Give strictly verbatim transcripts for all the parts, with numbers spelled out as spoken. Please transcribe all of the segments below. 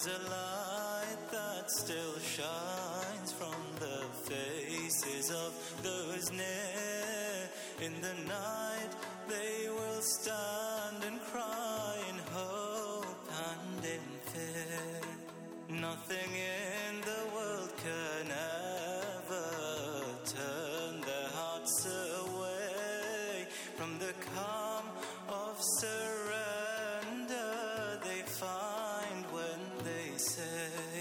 a light that still shines from the faces of those near. In the night they will stand and cry in hope and in fear. Nothing in the world can ever turn their hearts away from the calm of surrender they find when they say,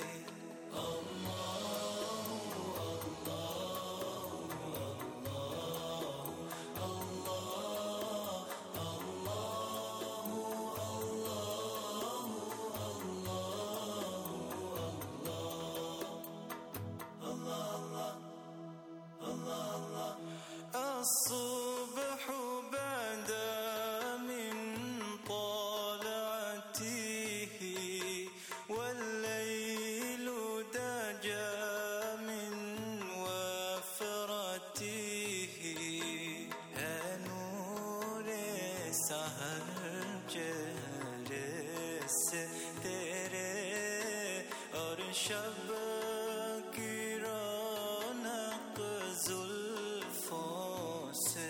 الصبح بدا من طلعته والليل دجى من وفرته نور سحر چہرے سے تیرے اور شب کی رونق زلفوں سے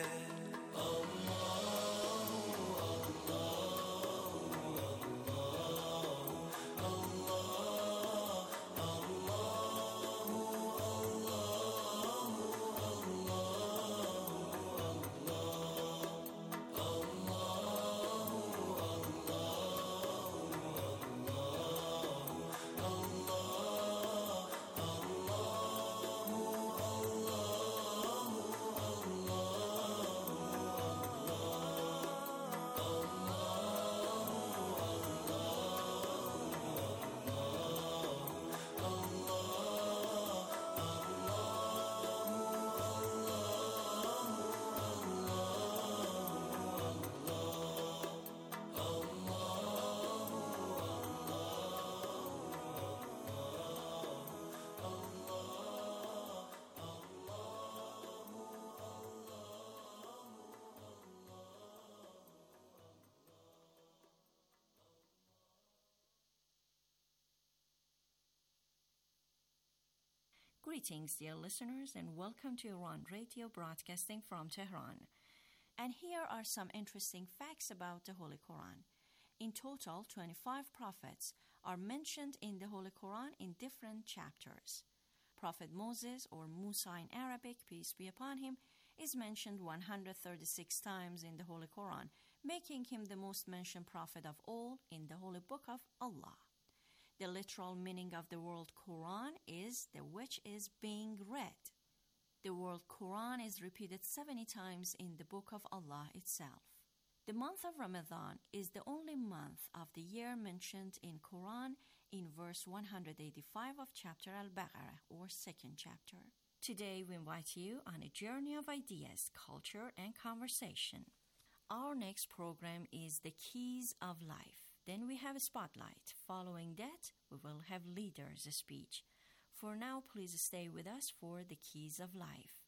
Greetings, dear listeners, and welcome to Iran Radio broadcasting from Tehran. And here are some interesting facts about the Holy Quran. In total, twenty-five prophets are mentioned in the Holy Quran in different chapters. Prophet Moses, or Musa in Arabic, peace be upon him, is mentioned one hundred thirty-six times in the Holy Quran, making him the most mentioned prophet of all in the Holy Book of Allah. The literal meaning of the word Quran is the which is being read. The word Quran is repeated seventy times in the Book of Allah itself. The month of Ramadan is the only month of the year mentioned in Quran in verse one hundred eighty-five of chapter Al-Baqarah, or second chapter. Today we invite you on a journey of ideas, culture, and conversation. Our next program is The Keys of Life. Then we have a spotlight. Following that, we will have leaders' speech. For now, please stay with us for The Keys of Life.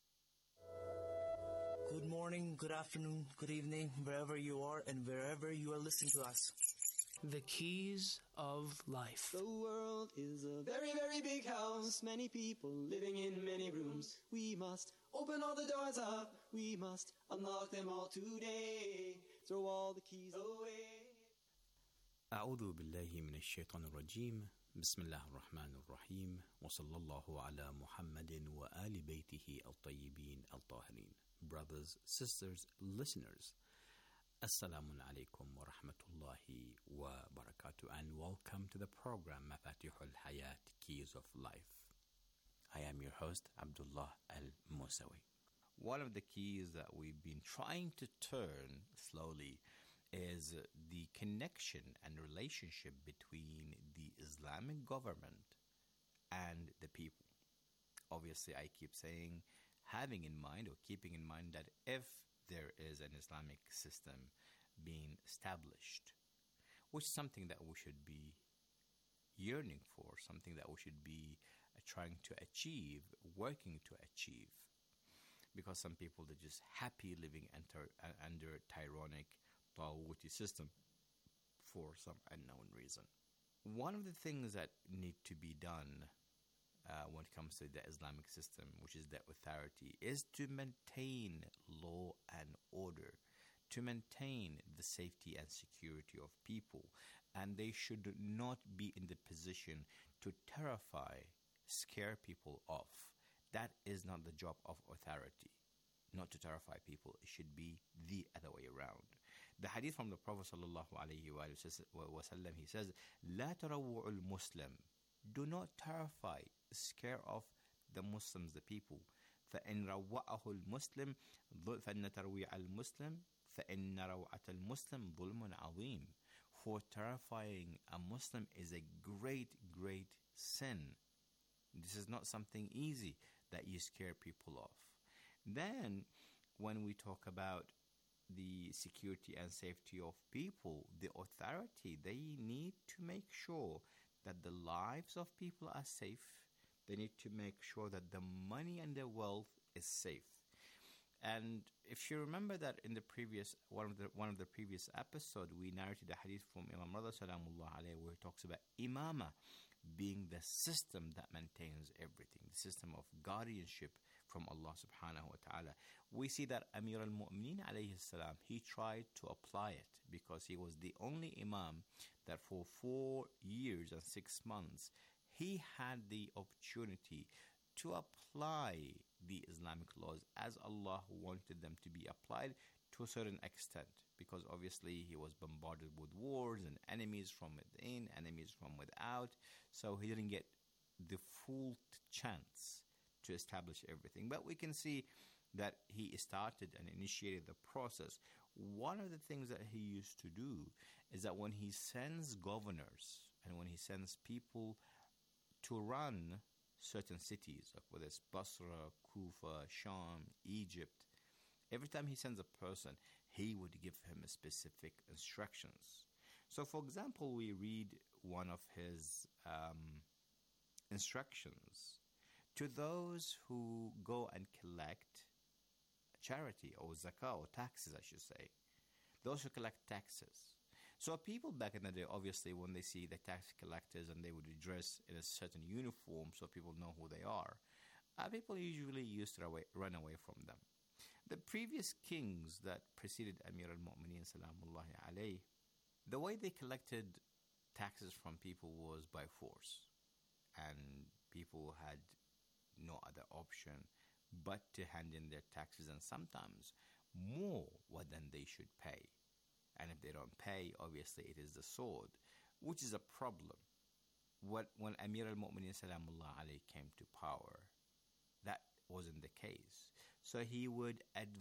Good morning, good afternoon, good evening, wherever you are and wherever you are listening to us. The Keys of Life. The world is a very, very big house. Many people living in many rooms. We must open all the doors up. We must unlock them all today. Throw all the keys away. أعوذ بالله من الشيطان الرجيم بسم الله الرحمن الرحيم وصلى الله على محمد وآل بيته الطيبين الطاهرين. Brothers, sisters, listeners, Assalamu alaikum wa rahmatullahi wa barakatuh, and welcome to the program Mafatihul Hayat, Keys of Life. I am your host, Abdullah Al-Musawi. One of the keys that we've been trying to turn slowly is the connection and relationship between the Islamic government and the people. Obviously, I keep saying, having in mind or keeping in mind that if there is an Islamic system being established, which is something that we should be yearning for, something that we should be trying to achieve, working to achieve, because some people are just happy living under, under tyrannic Tawuti system for some unknown reason. one of the things that need to be done uh, when it comes to the Islamic system, which is the authority, is to maintain law and order, to maintain the safety and security of people. And they should not be in the position to terrify, scare people off. That is not the job of authority, not to terrify people. It should be the other way around. The hadith from the Prophet sallallahu alaihi wasallam, he says, "La tarawwu al-Muslim." Do not terrify, scare off the Muslims, the people. فَإِنْ رَوَّعَهُ الْمُسْلِمِ فَإِنَّ تَرْوِيعَ الْمُسْلِمِ فَإِنَّ رَوْعَةَ الْمُسْلِمِ ظُلْمٌ عَظِيمٌ. For terrifying a Muslim is a great, great sin. This is not something easy that you scare people off. Then, when we talk about the security and safety of people, the authority, they need to make sure that the lives of people are safe. They need to make sure that the money and the wealth is safe. And if you remember that in the previous one of the one of the previous episode, we narrated a hadith from Imam Rida Salamullah alayhi, where he talks about imama being the system that maintains everything, the system of guardianship from Allah subhanahu wa ta'ala. We see that Amir al-Mu'mineen alayhi salam, he tried to apply it because he was the only imam that for four years and six months he had the opportunity to apply the Islamic laws as Allah wanted them to be applied to a certain extent, because obviously he was bombarded with wars and enemies from within, enemies from without, so he didn't get the full chance to establish everything. But we can see that he started and initiated the process. One of the things that he used to do is that when he sends governors and when he sends people to run certain cities, like whether it's Basra, Kufa, Sham, Egypt, every time he sends a person, he would give him specific instructions. So, for example, we read one of his um, instructions to those who go and collect charity or zakah or taxes, I should say, those who collect taxes. So people back in the day, obviously, when they see the tax collectors and they would dress in a certain uniform so people know who they are, uh, people usually used to away, run away from them. The previous kings that preceded Amir al-Mu'mineen salamullahi alayhi, the way they collected taxes from people was by force. And people had no other option but to hand in their taxes, and sometimes more than they should pay. And if they don't pay, obviously it is the sword, which is a problem. What, when Amir al-Mu'mineen salamullah alayhi came to power, that wasn't the case. So he would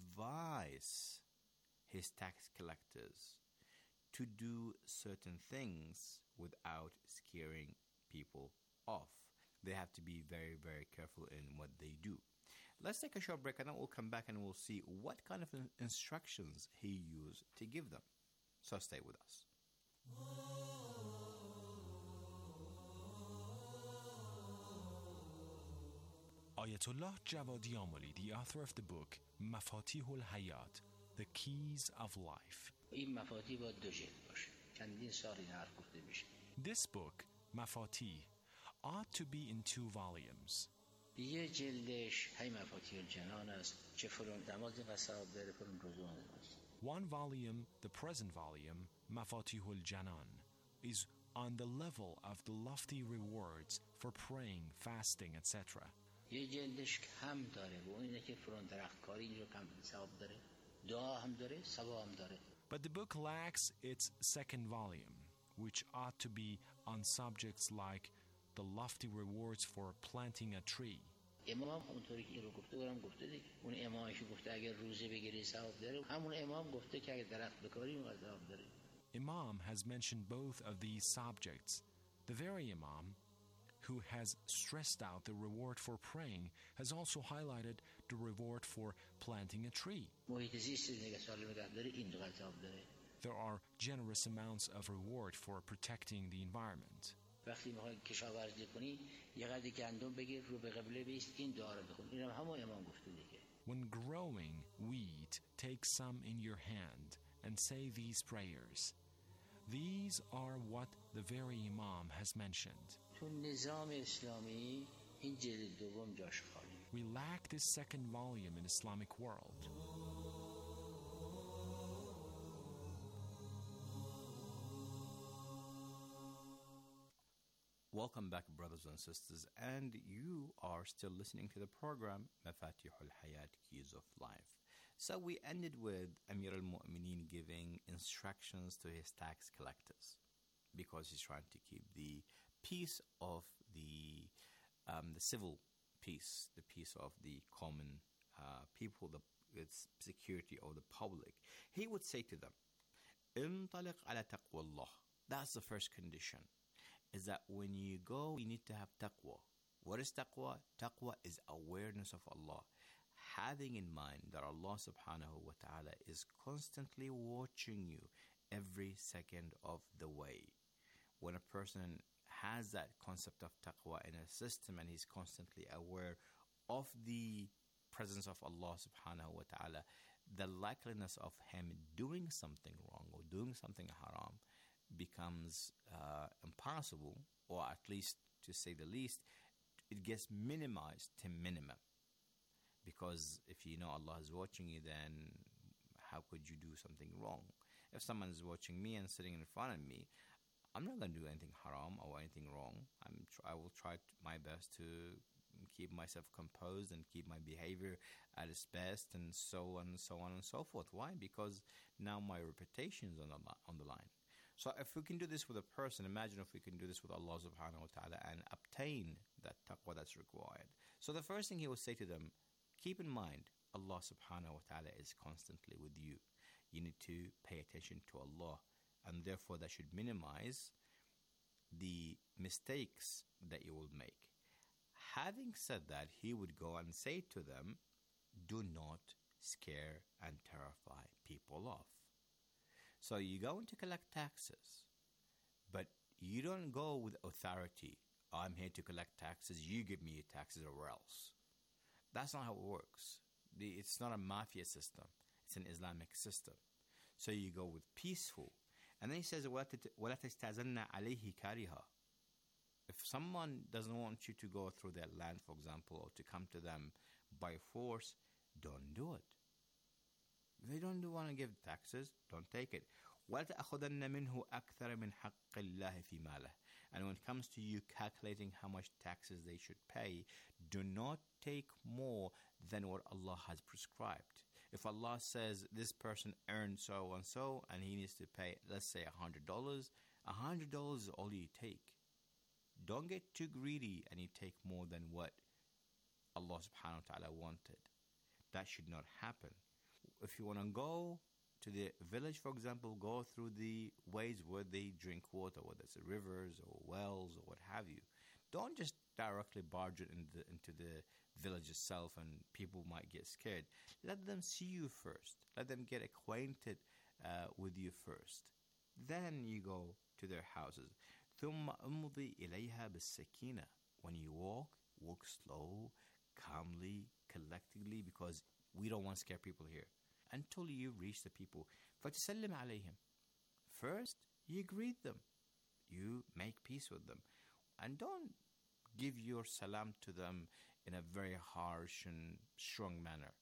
advise his tax collectors to do certain things without scaring people off. They have to be very, very careful in what they do. Let's take a short break and then we'll come back and we'll see what kind of instructions he used to give them. So stay with us. Ayatollah Javadi Amoli, the author of the book Mafatihul Hayat, The Keys of Life. This book, Mafatih, ought to be in two volumes. یه جلدش هی مفاتیح الجنان است که فرون نماز قصاب داره فرون روزو است. One volume, the present volume, Mafatihul Janan, is on the level of the lofty rewards for praying, fasting, et cetera. یه جلدش کم داره و اون اینه که فرون درختکاری اینجا کم ثواب داره. دعا هم داره، ثواب هم داره. But the book lacks its second volume, which ought to be on subjects like the lofty rewards for planting a tree. امام اونطوری که این رو گفته برام گفته دیگه. اون امامی که گفته اگر روزه بگیری ثواب داره، همون امام گفته که اگر درخت بکاری اون ثواب داره. Imam has mentioned both of these subjects. The very Imam who has stressed out the reward for praying has also highlighted the reward for planting a tree. محیط زیست نگه سالم نگه داره این دو ثواب داره. There are generous amounts of reward for protecting the environment. وقتی میخوای کشاورزی کنی یه قدر گندم بگیر رو به قبله بیست این دعا رو بخون. اینم همون امام گفته دیگه. When growing wheat, take some in your hand and say these prayers. These are what the very Imam has mentioned. تو نظام اسلامی این جلد دوم جاش خالی. We lack this second volume in Islamic world. Welcome back, brothers and sisters, and you are still listening to the program Mafatihul Hayat, Keys of Life. So we ended with Amir al-Mu'mineen giving instructions to his tax collectors because he's trying to keep the peace of the um, the civil peace, the peace of the common uh, people, the its security of the public. He would say to them, "Intaliq ala taqwallah." That's the first condition. Is that when you go, you need to have taqwa. What is taqwa? Taqwa is awareness of Allah. Having in mind that Allah subhanahu wa ta'ala is constantly watching you every second of the way. When a person has that concept of taqwa in a system and he's constantly aware of the presence of Allah subhanahu wa ta'ala, the likeliness of him doing something wrong or doing something haram becomes uh, impossible, or at least, to say the least, it gets minimized to minimum. Because if you know Allah is watching you, then how could you do something wrong? If someone is watching me and sitting in front of me, I'm not going to do anything haram or anything wrong. I'm tr- I will try t- my best to keep myself composed and keep my behavior at its best, and so on and so on and so forth. Why? Because now my reputation is on the, li- on the line. So if we can do this with a person, imagine if we can do this with Allah subhanahu wa ta'ala and obtain that taqwa that's required. So the first thing he will say to them, keep in mind, Allah subhanahu wa ta'ala is constantly with you. You need to pay attention to Allah, and therefore that should minimize the mistakes that you will make. Having said that, he would go and say to them, do not scare and terrify people off. So you go in to collect taxes, but you don't go with authority. I'm here to collect taxes, you give me your taxes or else. That's not how it works. The, it's not a mafia system. It's an Islamic system. So you go with peaceful. And then he says, وَلَا تَسْتَأْذَنَّ عَلَيْهِ كَارِهًا. If someone doesn't want you to go through their land, for example, or to come to them by force, don't do it. If they don't want to give taxes, don't take it. وَلَتَأْخُذَنَّ مِنْهُ أَكْثَرَ مِنْ حَقِّ اللَّهِ فِي مَالِهِ. And when it comes to you calculating how much taxes they should pay, do not take more than what Allah has prescribed. If Allah says this person earned so and so and he needs to pay, let's say one hundred dollars, one hundred dollars is all you take. Don't get too greedy and you take more than what Allah subhanahu wa ta'ala wanted. That should not happen. If you want to go to the village, for example, go through the ways where they drink water, whether it's rivers or wells or what have you. Don't just directly barge it into, into the village itself and people might get scared. Let them see you first. Let them get acquainted uh, with you first. Then you go to their houses. ثُمَّ أُمْضِي إِلَيْهَا بِالسَّكِينَةِ. When you walk, walk slow, calmly, collectively, because we don't want to scare people here. Until you reach the people. فَتَسَلِّمْ عَلَيْهِمْ. First, you greet them. You make peace with them. And don't give your salam to them in a very harsh and strong manner,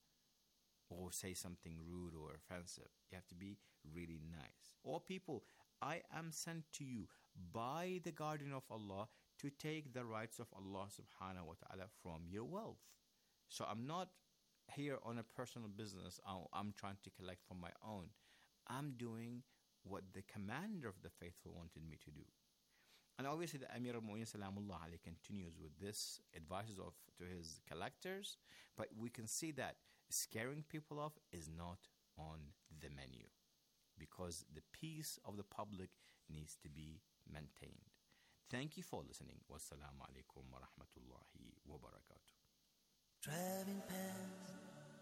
or say something rude or offensive. You have to be really nice. Or people, I am sent to you by the guardian of Allah to take the rights of Allah subhanahu wa ta'ala from your wealth. So I'm not here on a personal business. I'm trying to collect from my own. I'm doing what the commander of the faithful wanted me to do. And obviously the Amir al-Mu'mineen Salamullah alayhi continues with this advices of to his collectors, but we can see that scaring people off is not on the menu, because the peace of the public needs to be maintained. Thank you for listening. Wassalamu alaikum wa rahmatullahi wa barakatuh. Driving past,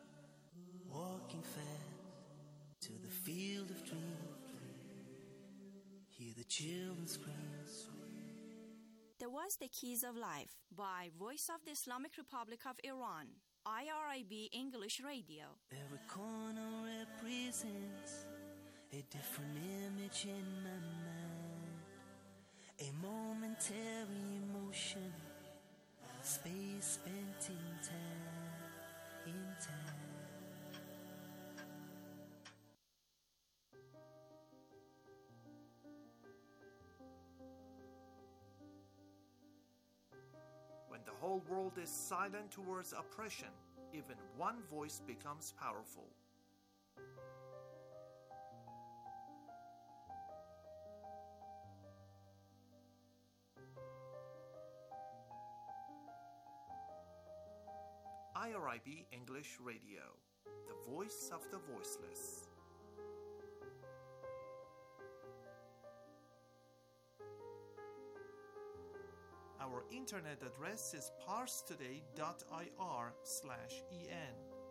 walking fast to the field of dreams, hear the children scream. There was The Keys of Life by Voice of the Islamic Republic of Iran, I R I B English Radio. Every corner represents a different image in my mind, a momentary emotion, space spent in time, in time. When the whole world is silent towards oppression, even one voice becomes powerful. I R I B English Radio, the voice of the voiceless. Our internet address is parstoday dot I R slash E N.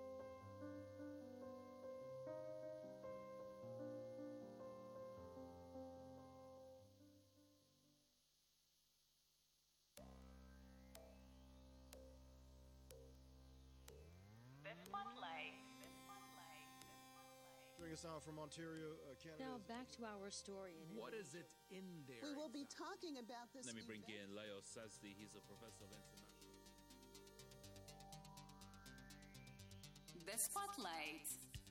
Joining us now from Ontario, uh, Canada. Now back to our story. What is it in there? We will be talking about this. Let me bring event. in Leo Sazdi. He's a professor of international. The Spotlight.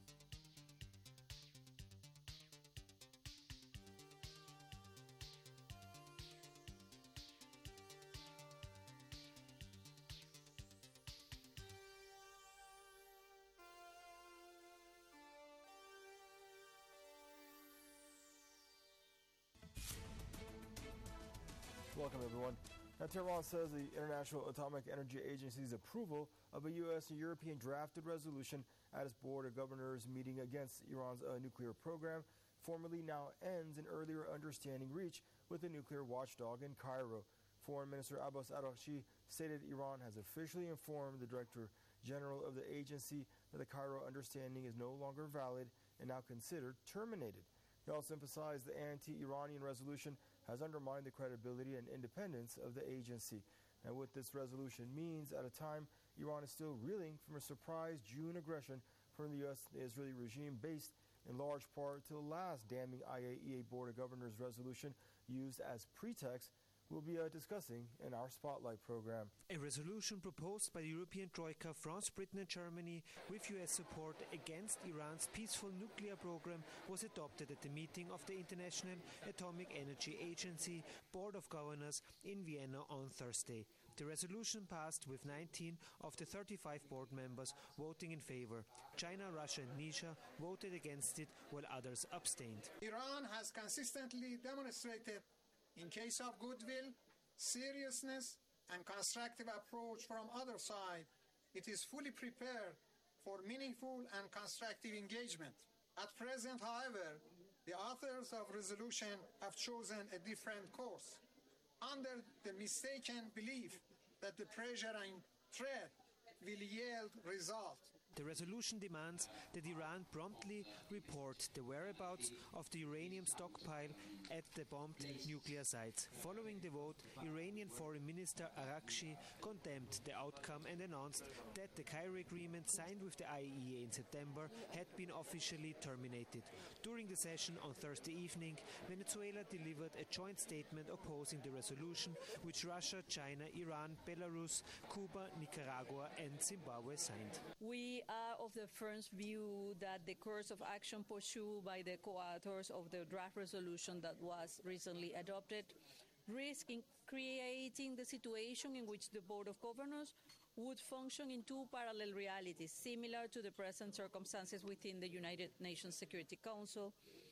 Welcome, everyone. Now, Tehran says the International Atomic Energy Agency's approval of a U S and European drafted resolution at its Board of Governors meeting against Iran's uh, nuclear program formally now ends an earlier understanding reached with the nuclear watchdog in Cairo. Foreign Minister Abbas Araghchi stated Iran has officially informed the Director General of the agency that the Cairo understanding is no longer valid and now considered terminated. He also emphasized the anti-Iranian resolution has undermined the credibility and independence of the agency. And what this resolution means at a time Iran is still reeling from a surprise June aggression from the U S and the Israeli regime based in large part to the last damning I A E A Board of Governors resolution used as pretext, we'll be uh, discussing in our Spotlight program. A resolution proposed by the European Troika, France, Britain and Germany with U S support against Iran's peaceful nuclear program was adopted at the meeting of the International Atomic Energy Agency Board of Governors in Vienna on Thursday. The resolution passed with nineteen of the thirty-five board members voting in favor. China, Russia and Nisha voted against it while others abstained. Iran has consistently demonstrated, in case of goodwill, seriousness, and constructive approach from other side, it is fully prepared for meaningful and constructive engagement. At present, however, the authors of resolution have chosen a different course, under the mistaken belief that the pressure and threat will yield result. The resolution demands that Iran promptly report the whereabouts of the uranium stockpile at the bombed nuclear sites. Following the vote, Iranian Foreign Minister Araghchi condemned the outcome and announced that the Cairo Agreement signed with the I A E A in September had been officially terminated. During the session on Thursday evening, Venezuela delivered a joint statement opposing the resolution, which Russia, China, Iran, Belarus, Cuba, Nicaragua and Zimbabwe signed. We are of the firm view that the course of action pursued by the co-authors of the draft resolution that was recently adopted risk in creating the situation in which the Board of Governors would function in two parallel realities, similar to the present circumstances within the United Nations Security Council.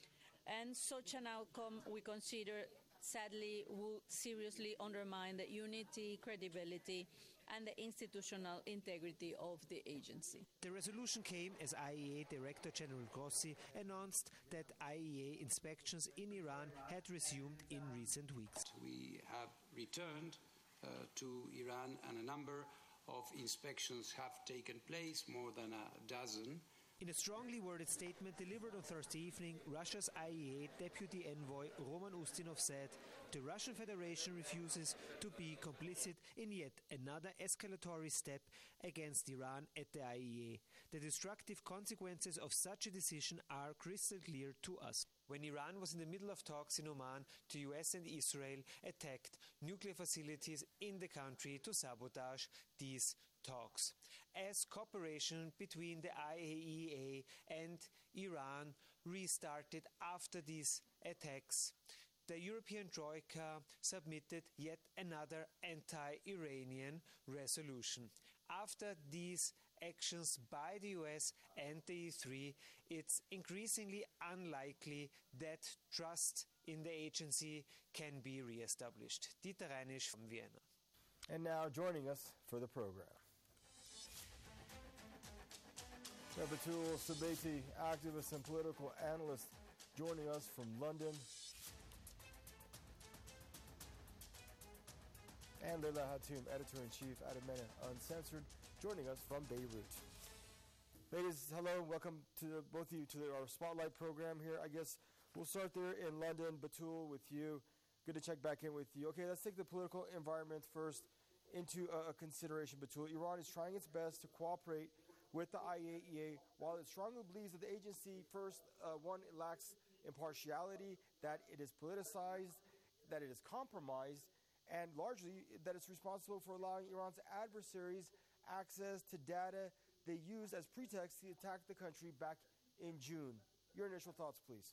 And such an outcome, we consider, sadly, would seriously undermine the unity, credibility, and the institutional integrity of the agency. The resolution came as I A E A Director General Grossi announced that I A E A inspections in Iran had resumed in recent weeks. We have returned uh, to Iran and a number of inspections have taken place, more than a dozen. In a strongly worded statement delivered on Thursday evening, Russia's I A E A Deputy Envoy Roman Ustinov said the Russian Federation refuses to be complicit in yet another escalatory step against Iran at the I A E A. The destructive consequences of such a decision are crystal clear to us. When Iran was in the middle of talks in Oman, the U S and Israel attacked nuclear facilities in the country to sabotage these talks. As cooperation between the I A E A and Iran restarted after these attacks, the European Troika submitted yet another anti-Iranian resolution. After these actions by the U S and the E three, it's increasingly unlikely that trust in the agency can be re-established. Dieter Reinisch from Vienna. And now joining us for the program, Batul Sabeti, activist and political analyst, joining us from London. And Leila Hatoum, editor-in-chief at MENA Uncensored, joining us from Beirut. Ladies, hello, welcome to the, both of you to the, our Spotlight program here. I guess we'll start there in London. Batul, with you. Good to check back in with you. Okay, let's take the political environment first into a, a consideration, Batul. Iran is trying its best to cooperate with the I A E A, while it strongly believes that the agency, first, uh, one, it lacks impartiality, that it is politicized, that it is compromised, and largely that it's responsible for allowing Iran's adversaries access to data they used as pretext to attack the country back in June. Your initial thoughts, please.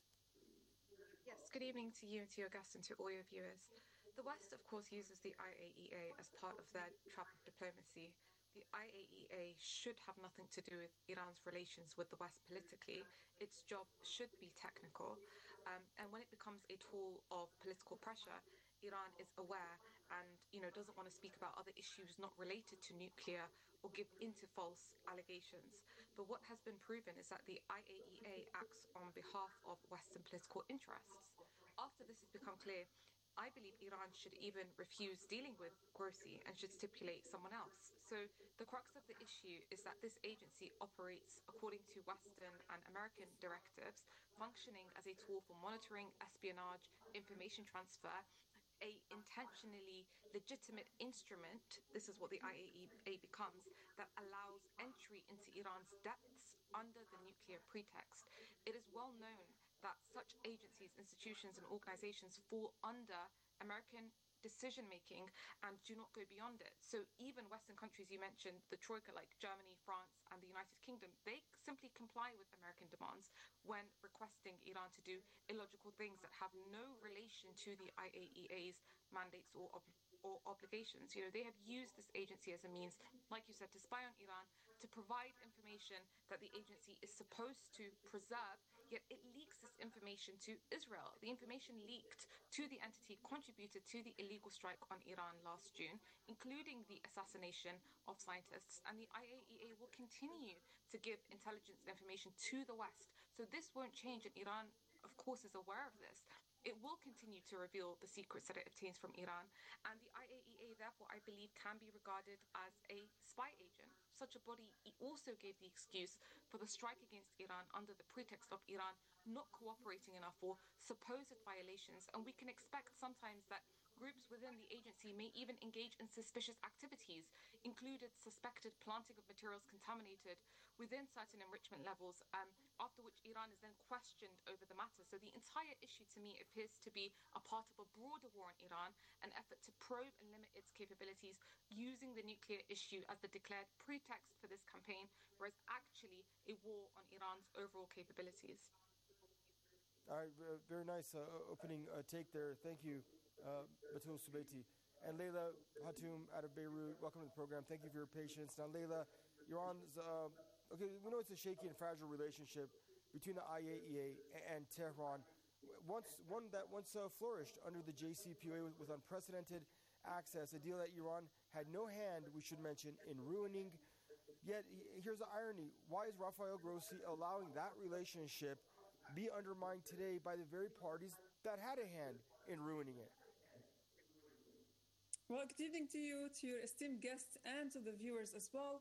Yes, good evening to you, to your guests, and to all your viewers. The West, of course, uses the I A E A as part of their trap of diplomacy. The I A E A should have nothing to do with Iran's relations with the West politically. Its job should be technical. Um, and when it becomes a tool of political pressure, Iran is aware and, you know, doesn't want to speak about other issues not related to nuclear or give into false allegations. But what has been proven is that the I A E A acts on behalf of Western political interests. After this has become clear, I believe Iran should even refuse dealing with Grossi and should stipulate someone else. So the crux of the issue is that this agency operates according to Western and American directives, functioning as a tool for monitoring, espionage, information transfer, a intentionally legitimate instrument, this is what the I A E A becomes, that allows entry into Iran's depths under the nuclear pretext. It is well known that such agencies, institutions and organizations fall under American decision-making and do not go beyond it. So even Western countries you mentioned, the Troika like Germany, France and the United Kingdom, they simply comply with American demands when requesting Iran to do illogical things that have no relation to the I A E A's mandates or, ob- or obligations. You know, they have used this agency as a means, like you said, to spy on Iran, to provide information that the agency is supposed to preserve, yet it leaks this information to Israel. The information leaked to the entity contributed to the illegal strike on Iran last June, including the assassination of scientists, and the I A E A will continue to give intelligence information to the West. So this won't change, and Iran, of course, is aware of this. It will continue to reveal the secrets that it obtains from Iran, and the I A E A, therefore, I believe, can be regarded as a spy agent. Such a body also gave the excuse for the strike against Iran under the pretext of Iran not cooperating enough for supposed violations, and we can expect sometimes that groups within the agency may even engage in suspicious activities, included suspected planting of materials contaminated within certain enrichment levels, um, after which Iran is then questioned over the matter. So the entire issue to me appears to be a part of a broader war in Iran, an effort to probe and limit its capabilities using the nuclear issue as the declared pretext for this campaign, whereas actually a war on Iran's overall capabilities. All right, very nice uh, opening uh, take there. Thank you, uh, Batul Sabeti. And Leila Hatoum out of Beirut, welcome to the program. Thank you for your patience. Now, Leila, Iran's, uh, okay, we know it's a shaky and fragile relationship between the I A E A and Tehran. Once, one that once uh, flourished under the J C P O A with, with unprecedented access, a deal that Iran had no hand, we should mention, in ruining. Yet, here's the irony. Why is Rafael Grossi allowing that relationship be undermined today by the very parties that had a hand in ruining it? Well, good evening to you, to your esteemed guests, and to the viewers as well.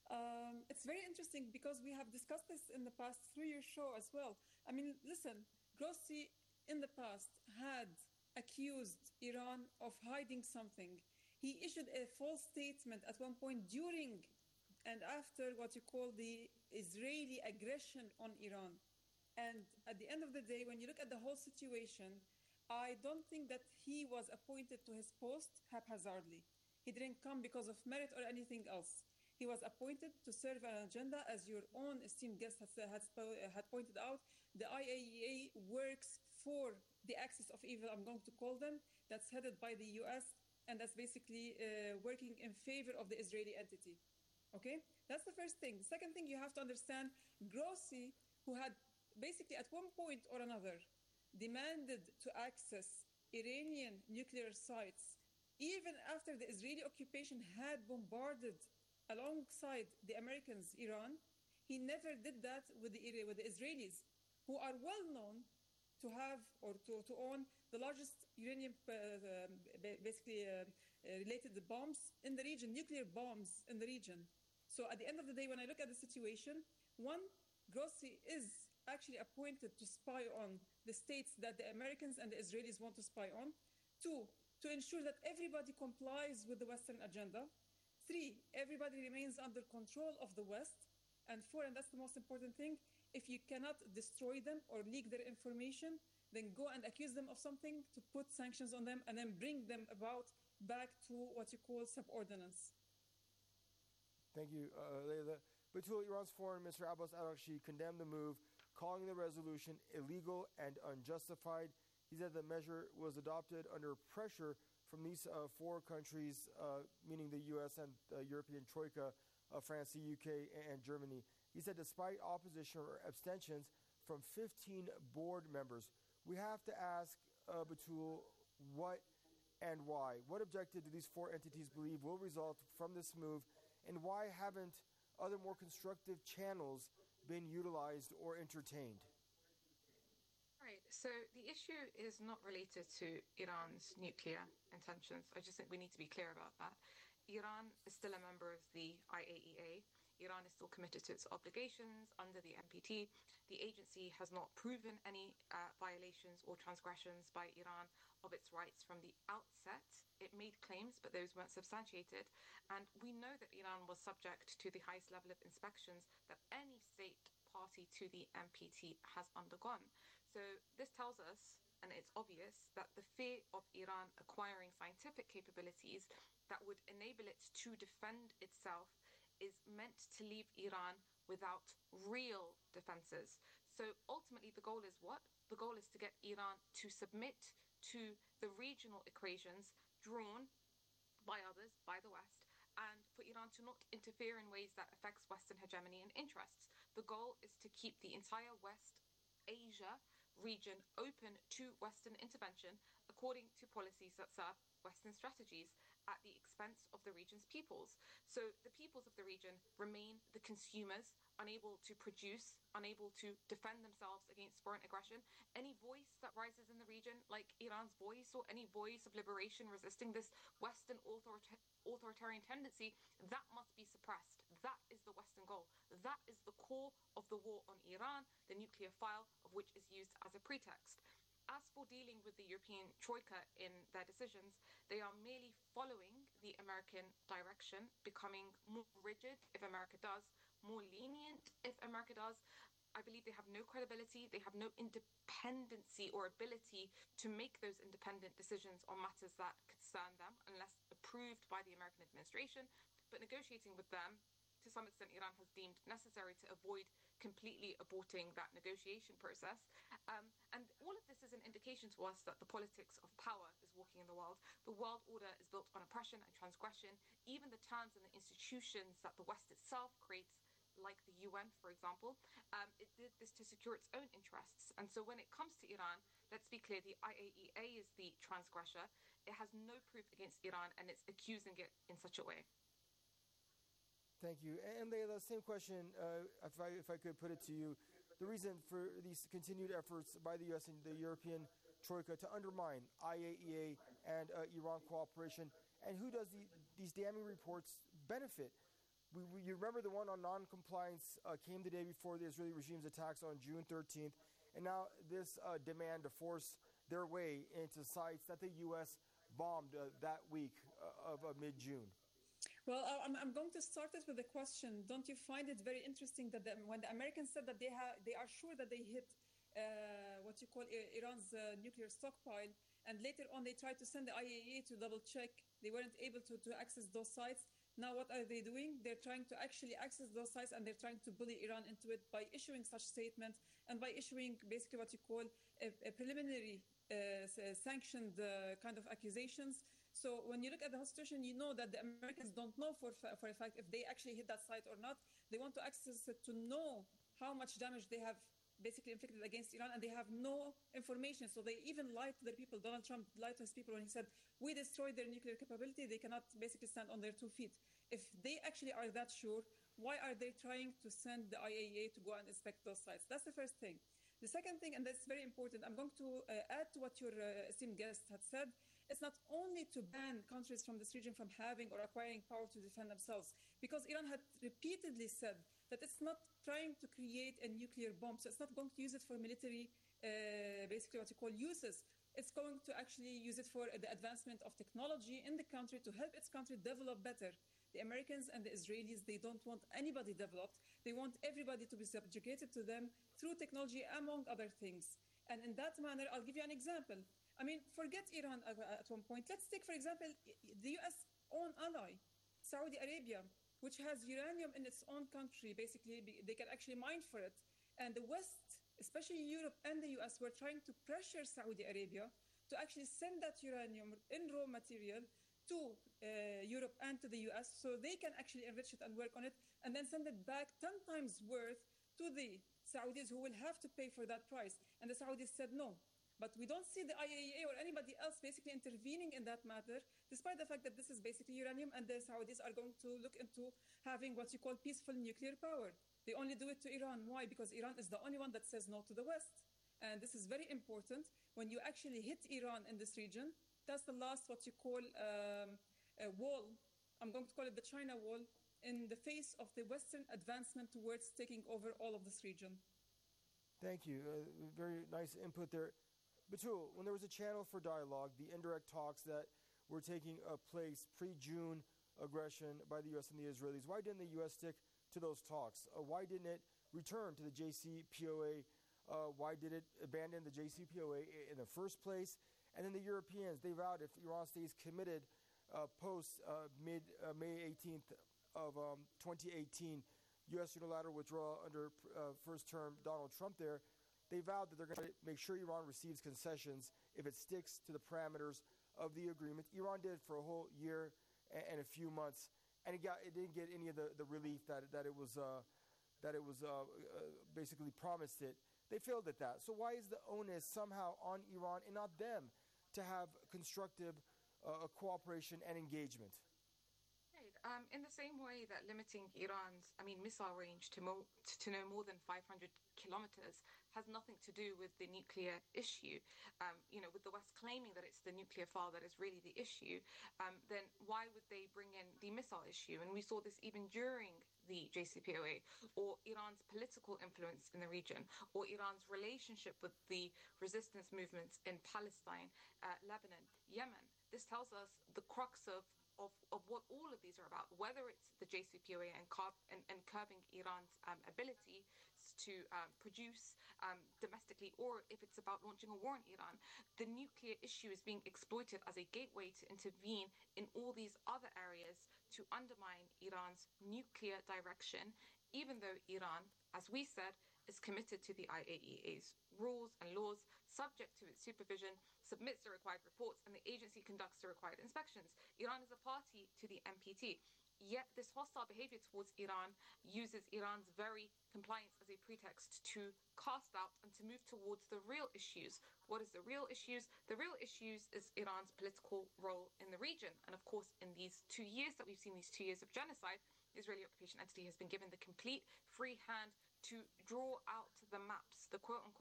Um, it's very interesting because we have discussed this in the past through your show as well. I mean, listen, Grossi in the past had accused Iran of hiding something. He issued a false statement at one point during and after what you call the Israeli aggression on Iran. And at the end of the day, when you look at the whole situation, I don't think that he was appointed to his post haphazardly. He didn't come because of merit or anything else. He was appointed to serve an agenda, as your own esteemed guest has, has, had pointed out. The I A E A works for the axis of evil, I'm going to call them, that's headed by the U S, and that's basically uh, working in favor of the Israeli entity. Okay? That's the first thing. The second thing you have to understand, Grossi, who had basically at one point or another demanded to access Iranian nuclear sites, even after the Israeli occupation had bombarded alongside the Americans, Iran, he never did that with the, with the Israelis, who are well known to have or to, to own the largest uranium, uh, basically uh, uh, related to bombs in the region, nuclear bombs in the region. So at the end of the day, when I look at the situation, one, Grossi is actually appointed to spy on the states that the Americans and the Israelis want to spy on. Two, to ensure that everybody complies with the Western agenda. Three, everybody remains under control of the West. And four, and that's the most important thing, if you cannot destroy them or leak their information, then go and accuse them of something to put sanctions on them and then bring them about back to what you call subordinates. Thank you, uh, Leila. Batul, Iran's Foreign Minister Abbas Araghchi condemned the move, calling the resolution illegal and unjustified. He said the measure was adopted under pressure from these uh, four countries, uh, meaning the U S and uh, European Troika, uh, France, the U K, and Germany. He said despite opposition or abstentions from fifteen board members, we have to ask uh, Batul what and why. What objective do these four entities believe will result from this move, and why haven't other more constructive channels been utilized or entertained? Right, so the issue is not related to Iran's nuclear intentions. I just think we need to be clear about that. Iran is still a member of the I A E A. Iran is still committed to its obligations under the N P T. The agency has not proven any uh, violations or transgressions by Iran of its rights from the outset. It made claims, but those weren't substantiated. And we know that Iran was subject to the highest level of inspections that any state party to the N P T has undergone. So this tells us, and it's obvious, that the fear of Iran acquiring scientific capabilities that would enable it to defend itself is meant to leave Iran without real defenses. So ultimately the goal is what? The goal is to get Iran to submit to the regional equations drawn by others, by the West, and for Iran to not interfere in ways that affects Western hegemony and interests. The goal is to keep the entire West Asia region open to Western intervention according to policies that serve Western strategies at the expense of the region's peoples. So the peoples of the region remain the consumers, unable to produce, unable to defend themselves against foreign aggression. Any voice that rises in the region, like Iran's voice or any voice of liberation resisting this Western author- authoritarian tendency, that must be suppressed. That is the Western goal. That is the core of the war on Iran, the nuclear file of which is used as a pretext. As for dealing with the European Troika in their decisions, they are merely following the American direction, becoming more rigid if America does, more lenient if America does. I believe they have no credibility, they have no independency or ability to make those independent decisions on matters that concern them unless approved by the American administration. But negotiating with them, to some extent, Iran has deemed necessary to avoid completely aborting that negotiation process. Um, and all of this is an indication to us that the politics of power is walking in the world. The world order is built on oppression and transgression. Even the terms and the institutions that the West itself creates, like the U N, for example, um, it did this to secure its own interests. And so when it comes to Iran, let's be clear, the I A E A is the transgressor. It has no proof against Iran, and it's accusing it in such a way. Thank you. And Leila, same question, uh, if I if I could put it to you. The reason for these continued efforts by the U S and the European Troika to undermine I A E A and uh, Iran cooperation, and who does the, these damning reports benefit? we, we, you remember the one on non-compliance uh, came the day before the Israeli regime's attacks on June thirteenth, and now this uh, demand to force their way into sites that the U S bombed uh, that week uh, of uh, mid-June. Well, I'm, I'm going to start it with a question. Don't you find it very interesting that the, when the Americans said that they have, they are sure that they hit uh, what you call Iran's uh, nuclear stockpile, and later on they tried to send the I A E A to double check, they weren't able to, to access those sites. Now what are they doing? They're trying to actually access those sites, and they're trying to bully Iran into it by issuing such statements and by issuing basically what you call a, a preliminary uh, sanctioned uh, kind of accusations. So when you look at the whole situation, you know that the Americans don't know for, for a fact if they actually hit that site or not. They want to access it to know how much damage they have basically inflicted against Iran, and they have no information. So they even lied to their people. Donald Trump lied to his people when he said, we destroyed their nuclear capability. They cannot basically stand on their two feet. If they actually are that sure, why are they trying to send the I A E A to go and inspect those sites? That's the first thing. The second thing, and that's very important, I'm going to uh, add to what your uh, esteemed guest had said. It's not only to ban countries from this region from having or acquiring power to defend themselves, because Iran had repeatedly said that it's not trying to create a nuclear bomb, so it's not going to use it for military, uh, basically what you call uses. It's going to actually use it for the advancement of technology in the country to help its country develop better. The Americans and the Israelis, they don't want anybody developed. They want everybody to be subjugated to them through technology, among other things. And in that manner, I'll give you an example. I mean, forget Iran at one point. Let's take, for example, the U S own ally, Saudi Arabia, which has uranium in its own country. Basically, they can actually mine for it. And the West, especially Europe and the U S, were trying to pressure Saudi Arabia to actually send that uranium in raw material to uh, Europe and to the U S so they can actually enrich it and work on it, and then send it back ten times worth to the Saudis, who will have to pay for that price. And the Saudis said no. But we don't see the I A E A or anybody else basically intervening in that matter, despite the fact that this is basically uranium, and the Saudis are going to look into having what you call peaceful nuclear power. They only do it to Iran. Why? Because Iran is the only one that says no to the West. And this is very important. When you actually hit Iran in this region, that's the last what you call um, a wall. I'm going to call it the China wall in the face of the Western advancement towards taking over all of this region. Thank you. Uh, very nice input there. Batul, when there was a channel for dialogue, the indirect talks that were taking uh, place pre-June aggression by the U S and the Israelis, why didn't the U S stick to those talks? Uh, why didn't it return to the J C P O A? Uh, why did it abandon the J C P O A in the first place? And then the Europeans, they vowed if Iran stays committed uh, post uh, mid uh, May eighteenth of um, twenty eighteen, U S unilateral withdrawal under uh, first term Donald Trump there, they vowed that they're going to make sure Iran receives concessions if it sticks to the parameters of the agreement. Iran did it for a whole year and, and a few months, and it got it didn't get any of the, the relief that that it was uh, that it was uh, uh, basically promised it. They failed at that. So why is the onus somehow on Iran and not them to have constructive uh, cooperation and engagement? Right. Um, in the same way that limiting Iran's, I mean, missile range to, mo- to no more than five hundred kilometers has nothing to do with the nuclear issue. Um, you know, with the West claiming that it's the nuclear file that is really the issue, um, then why would they bring in the missile issue? And we saw this even during the J C P O A, or Iran's political influence in the region, or Iran's relationship with the resistance movements in Palestine, uh, Lebanon, Yemen. This tells us the crux of Of, of what all of these are about, whether it's the J C P O A and, carb, and, and curbing Iran's um, ability to um, produce um, domestically, or if it's about launching a war in Iran. The nuclear issue is being exploited as a gateway to intervene in all these other areas to undermine Iran's nuclear direction, even though Iran, as we said, is committed to the I A E A's rules and laws, subject to its supervision, submits the required reports, and the agency conducts the required inspections. Iran is a party to the N P T. Yet this hostile behavior towards Iran uses Iran's very compliance as a pretext to cast out and to move towards the real issues. What is the real issues? The real issues is Iran's political role in the region. And of course, in these two years that we've seen, these two years of genocide, the Israeli occupation entity has been given the complete free hand to draw out the maps, the quote-unquote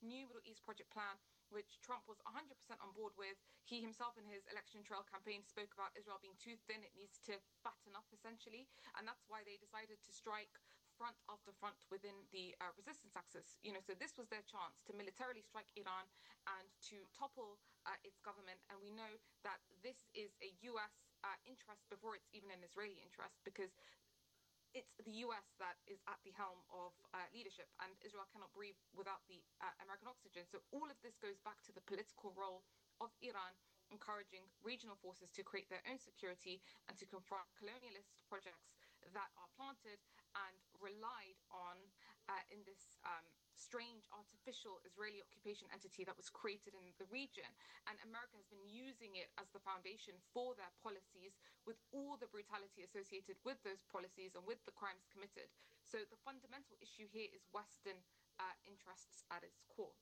new Middle East project plan, which Trump was one hundred percent on board with. He himself in his election trail campaign spoke about Israel being too thin. It needs to fatten up, essentially. And that's why they decided to strike front after front within the uh, resistance axis. You know, so this was their chance to militarily strike Iran and to topple uh, its government. And we know that this is a U S uh, interest before it's even an Israeli interest, because it's the U S that is at the helm of uh, leadership, and Israel cannot breathe without the uh, American oxygen. So all of this goes back to the political role of Iran, encouraging regional forces to create their own security and to confront colonialist projects that are planted and relied on uh, in this um, strange artificial Israeli occupation entity that was created in the region. And America has been using it as the foundation for their policies, with all the brutality associated with those policies and with the crimes committed. So the fundamental issue here is Western uh, interests at its core.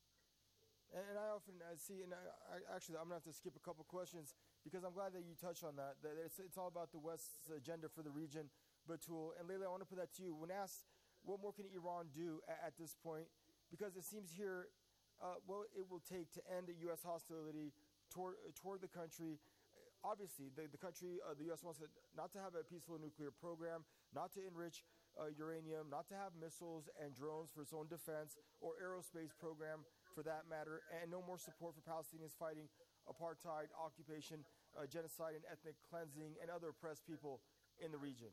And I often I see, and I, I, actually I'm going to have to skip a couple questions because I'm glad that you touched on that. That it's, it's all about the West's agenda for the region, Batul. And Layla, I want to put that to you. When asked, what more can Iran do at, at this point? Because it seems here, uh, what it will take to end the U S hostility toward toward the country. Obviously, the, the country, uh, the U S wants to, not to have a peaceful nuclear program, not to enrich uh, uranium, not to have missiles and drones for its own defense, or aerospace program for that matter, and no more support for Palestinians fighting apartheid, occupation, uh, genocide, and ethnic cleansing, and other oppressed people in the region.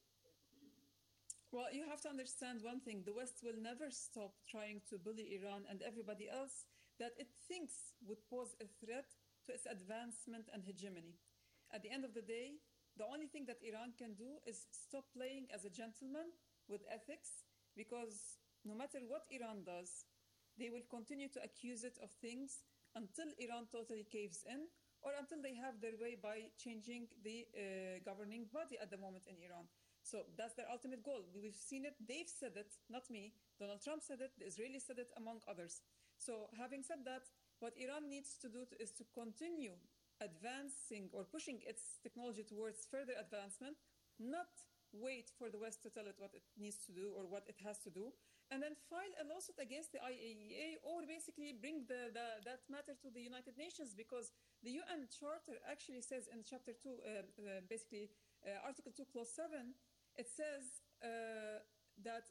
Well, you have to understand one thing. The West will never stop trying to bully Iran and everybody else that it thinks would pose a threat to its advancement and hegemony. At the end of the day, the only thing that Iran can do is stop playing as a gentleman with ethics, because no matter what Iran does, they will continue to accuse it of things until Iran totally caves in, or until they have their way by changing the uh, governing body at the moment in Iran. So that's their ultimate goal. We've seen it. They've said it, not me. Donald Trump said it. The Israelis said it, among others. So having said that, what Iran needs to do to, is to continue advancing or pushing its technology towards further advancement, not wait for the West to tell it what it needs to do or what it has to do, and then file a lawsuit against the I A E A, or basically bring the, the, that matter to the United Nations, because the U N Charter actually says in Chapter two, uh, uh, basically uh, Article two, Clause seven, it says uh, that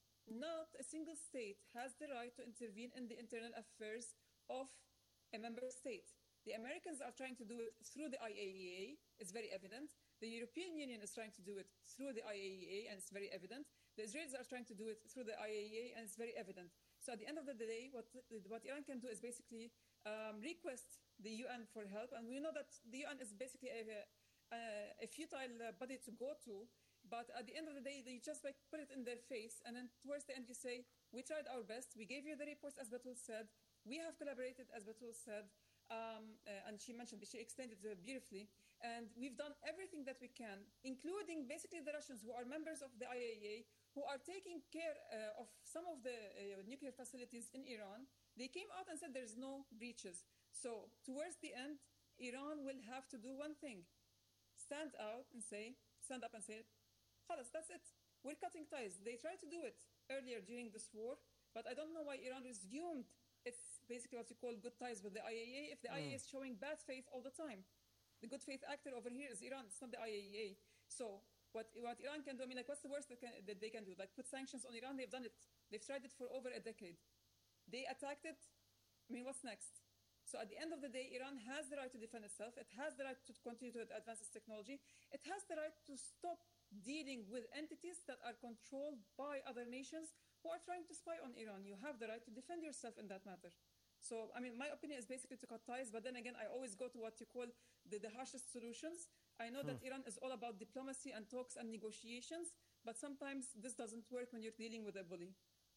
not a single state has the right to intervene in the internal affairs of a member state. The Americans are trying to do it through the I A E A, it's very evident. The European Union is trying to do it through the I A E A, and it's very evident. The Israelis are trying to do it through the I A E A, and it's very evident. So at the end of the day, what, what Iran can do is basically um, request the U N for help. And we know that the U N is basically a, a, a futile body to go to. But at the end of the day, they just like put it in their face. And then towards the end, you say, we tried our best. We gave you the reports, as Batul said. We have collaborated, as Batul said. Um, uh, and she mentioned, she explained it uh, beautifully. And we've done everything that we can, including basically the Russians, who are members of the I A E A, who are taking care uh, of some of the uh, nuclear facilities in Iran. They came out and said there's no breaches. So towards the end, Iran will have to do one thing. Stand out and say, stand up and say, Khalas, that's it. We're cutting ties. They tried to do it earlier during this war, but I don't know why Iran resumed its basically what you call good ties with the I A E A if the mm. I A E A is showing bad faith all the time. The good faith actor over here is Iran. It's not the I A E A. So what, what Iran can do, I mean, like, what's the worst that, can, that they can do? Like, put sanctions on Iran? They've done it. They've tried it for over a decade. They attacked it. I mean, what's next? So at the end of the day, Iran has the right to defend itself. It has the right to continue to advance its technology. It has the right to stop dealing with entities that are controlled by other nations who are trying to spy on Iran. You have the right to defend yourself in that matter. So, I mean, my opinion is basically to cut ties, but then again, I always go to what you call the, the harshest solutions. I know hmm. that Iran is all about diplomacy and talks and negotiations, but sometimes this doesn't work when you're dealing with a bully.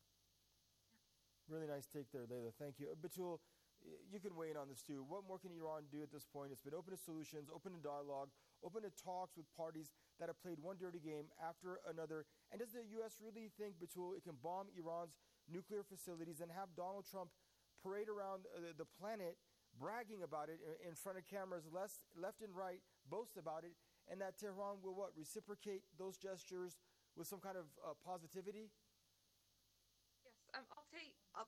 Really nice take there, Layla. Thank you. Uh, Batul, you can weigh in on this too. What more can Iran do at this point? It's been open to solutions, open to dialogue, open to talks with parties that have played one dirty game after another. And does the U S really think, Batul, it can bomb Iran's nuclear facilities and have Donald Trump parade around uh, the planet bragging about it in, in front of cameras less, left and right, boast about it, and that Tehran will what, reciprocate those gestures with some kind of uh, positivity? Um, I'll take. Uh,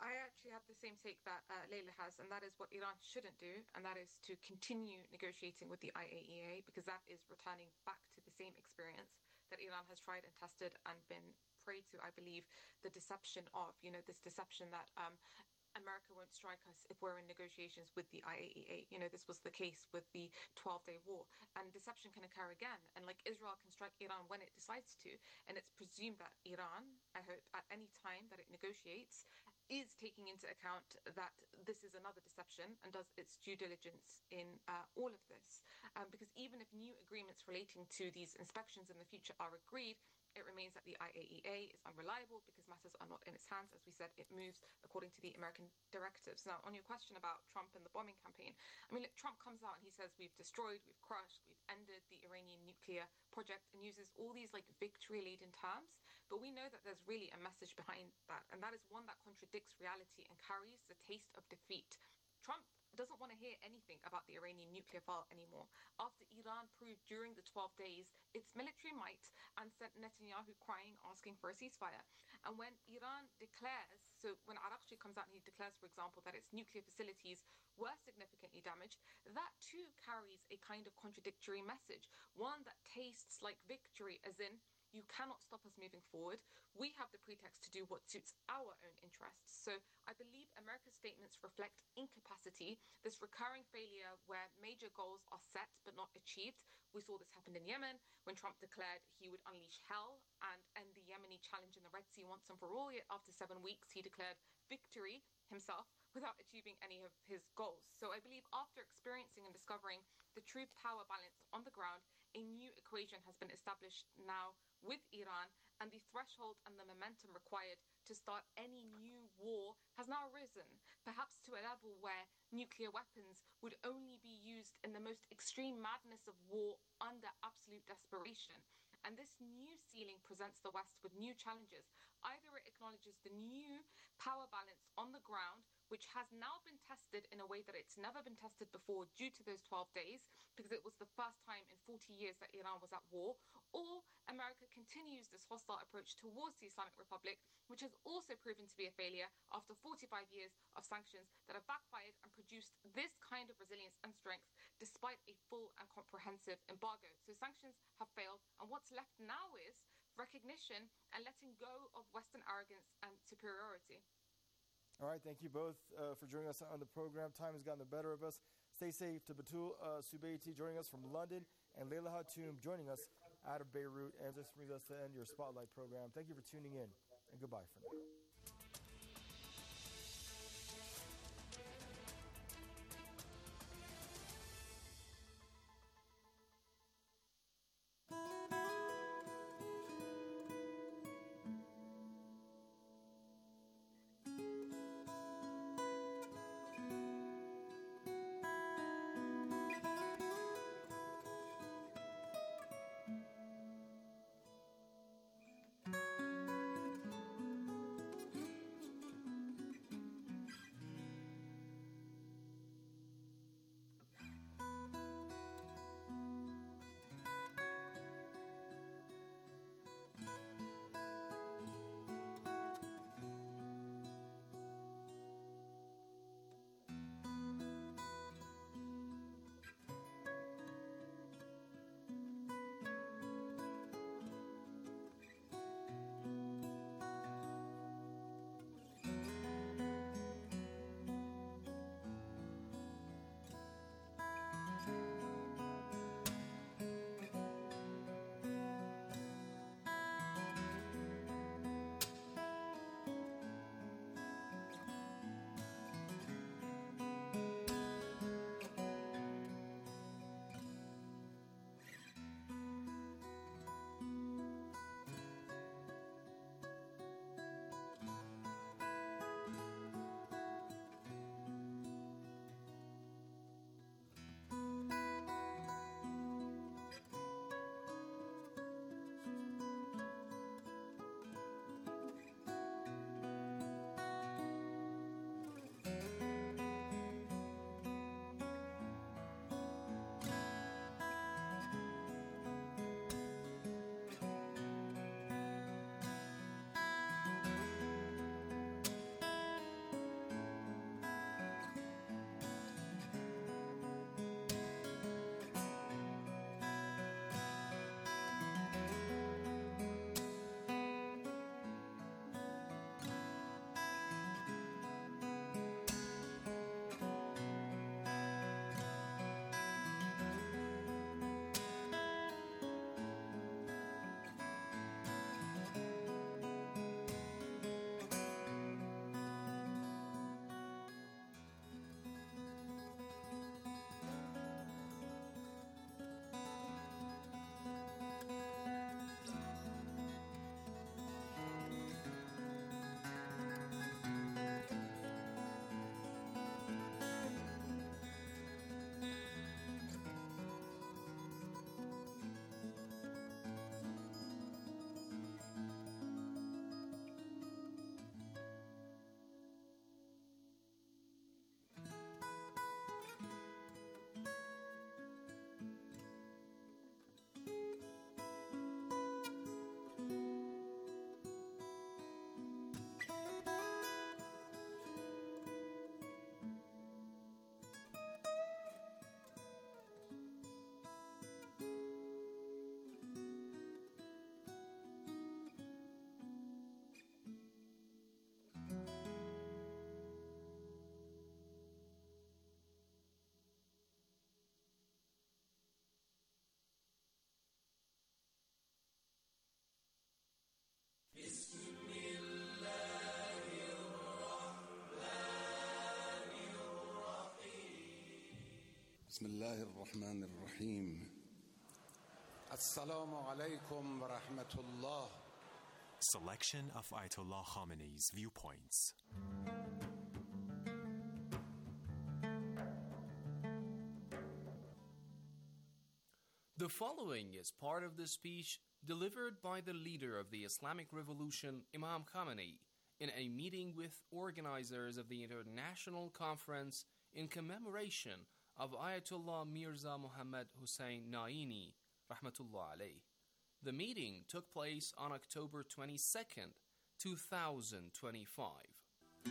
I actually have the same take that uh, Layla has, and that is what Iran shouldn't do, and that is to continue negotiating with the I A E A, because that is returning back to the same experience that Iran has tried and tested and been prey to, I believe, the deception of, you know, this deception that um, America won't strike us if we're in negotiations with the I A E A. You know, this was the case with the twelve-day war. And deception can occur again. And like Israel can strike Iran when it decides to. And it's presumed that Iran, I hope, at any time that it negotiates, is taking into account that this is another deception and does its due diligence in uh, all of this. Um, because even if new agreements relating to these inspections in the future are agreed, it remains that the I A E A is unreliable because matters are not in its hands. As we said, it moves according to the American directives. Now, on your question about Trump and the bombing campaign, I mean, look, Trump comes out and he says we've destroyed, we've crushed, we've ended the Iranian nuclear project, and uses all these like victory-laden terms. But we know that there's really a message behind that, and that is one that contradicts reality and carries the taste of defeat. Trump doesn't want to hear anything about the Iranian nuclear file anymore. After Iran proved during the twelve days its military might and sent Netanyahu crying, asking for a ceasefire. And when Iran declares, so when Arakchi comes out and he declares, for example, that its nuclear facilities were significantly damaged, that too carries a kind of contradictory message, one that tastes like victory, as in, you cannot stop us moving forward. We have the pretext to do what suits our own interests. So I believe America's statements reflect incapacity, this recurring failure where major goals are set but not achieved. We saw this happen in Yemen when Trump declared he would unleash hell and end the Yemeni challenge in the Red Sea once and for all. Yet after seven weeks, he declared victory himself without achieving any of his goals. So I believe after experiencing and discovering the true power balance on the ground, a new equation has been established now with Iran, and the threshold and the momentum required to start any new war has now risen, perhaps to a level where nuclear weapons would only be used in the most extreme madness of war under absolute desperation. And this new ceiling presents the West with new challenges. Either it acknowledges the new power balance on the ground, which has now been tested in a way that it's never been tested before due to those twelve days, because it was the first time in forty years that Iran was at war, or America continues this hostile approach towards the Islamic Republic, which has also proven to be a failure after forty-five years of sanctions that have backfired and produced this kind of resilience and strength despite a full and comprehensive embargo. So sanctions have failed, and what's left now is recognition and letting go of Western arrogance and superiority. All right, thank you both uh, for joining us on the program. Time has gotten the better of us. Stay safe. To Batul uh, Subaiti joining us from London, and Layla Hatoum joining us out of Beirut. And this brings us to end your Spotlight program. Thank you for tuning in, and goodbye for now. بسم الله الرحمن الرحيم السلام عليكم ورحمة الله. Selection of Ayatollah Khamenei's viewpoints. The following is part of the speech delivered by the leader of the Islamic Revolution, Imam Khamenei, in a meeting with organizers of the International Conference in commemoration of Ayatollah Mirza Muhammad Hussein Naini, rahmatullah alayh. The meeting took place on October twenty-second, two thousand twenty-five.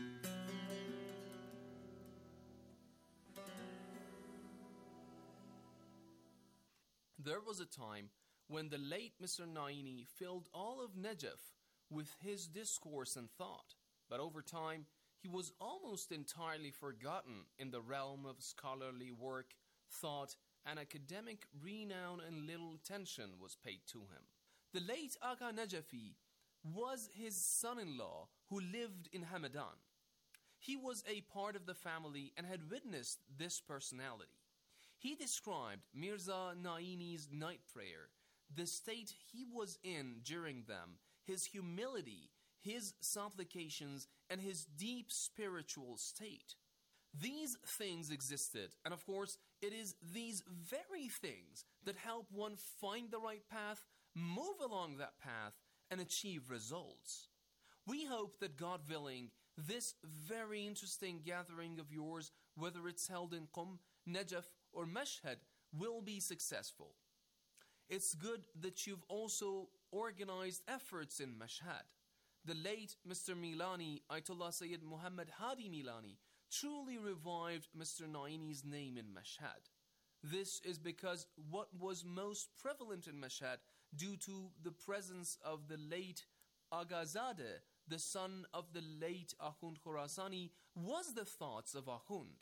There was a time when the late Mister Naini filled all of Najaf with his discourse and thought, but over time he was almost entirely forgotten in the realm of scholarly work, thought, and academic renown, and little attention was paid to him. The late Aga Najafi was his son-in-law who lived in Hamadan. He was a part of the family and had witnessed this personality. He described Mirza Naini's night prayer, the state he was in during them, his humility, his supplications, and his deep spiritual state. These things existed, and of course, it is these very things that help one find the right path, move along that path, and achieve results. We hope that, God willing, this very interesting gathering of yours, whether it's held in Qum, Najaf, or Mashhad, will be successful. It's good that you've also organized efforts in Mashhad. The late Mister Milani, Ayatollah Sayyid Muhammad Hadi Milani, truly revived Mister Naini's name in Mashhad. This is because what was most prevalent in Mashhad, due to the presence of the late Agazadeh, the son of the late Akhund Khurasani, was the thoughts of Akhund.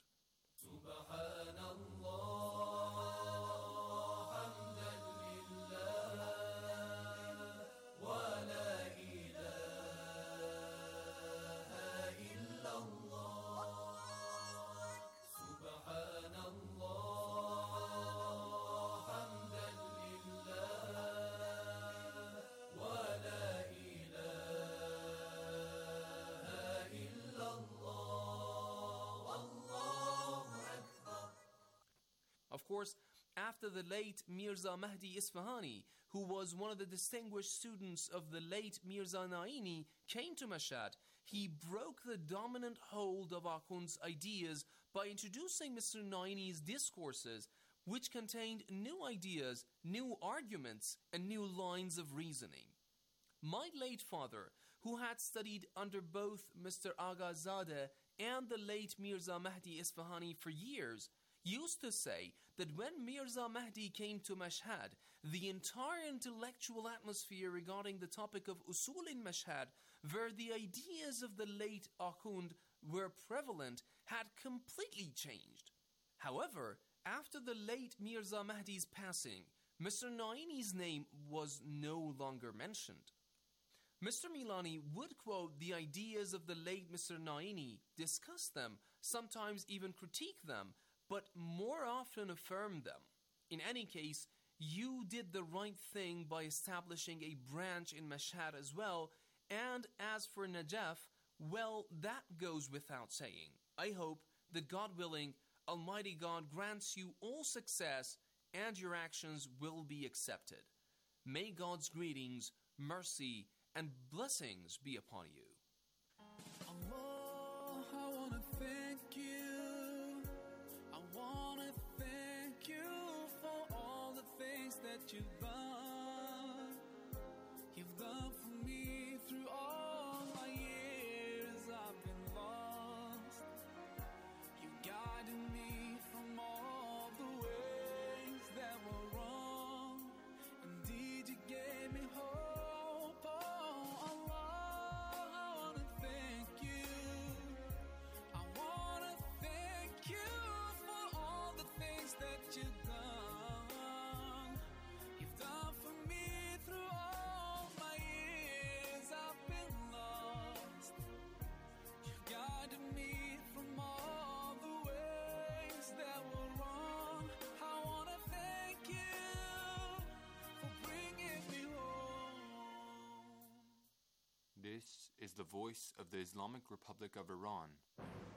Of course, after the late Mirza Mahdi Isfahani, who was one of the distinguished students of the late Mirza Naini, came to Mashhad, he broke the dominant hold of Akhund's ideas by introducing Mister Naini's discourses, which contained new ideas, new arguments, and new lines of reasoning. My late father, who had studied under both Mister Agazadeh and the late Mirza Mahdi Isfahani for years, used to say that when Mirza Mahdi came to Mashhad, the entire intellectual atmosphere regarding the topic of usul in Mashhad, where the ideas of the late Akhund were prevalent, had completely changed. However, after the late Mirza Mahdi's passing, Mister Naini's name was no longer mentioned. Mister Milani would quote the ideas of the late Mister Naini, discuss them, sometimes even critique them, but more often affirm them. In any case, you did the right thing by establishing a branch in Mashhad as well, and as for Najaf, well, that goes without saying. I hope that, God willing, Almighty God grants you all success and your actions will be accepted. May God's greetings, mercy, and blessings be upon you. Allah, I want to thank you. I want to thank you for all the things that you've done. You've done for me through all my years I've been lost. You guided me from all the ways that were wrong. Indeed, you gave me hope. Oh, Allah, I want to thank you. I want to thank you for all the things that you've done. You've done is the voice of the Islamic Republic of Iran,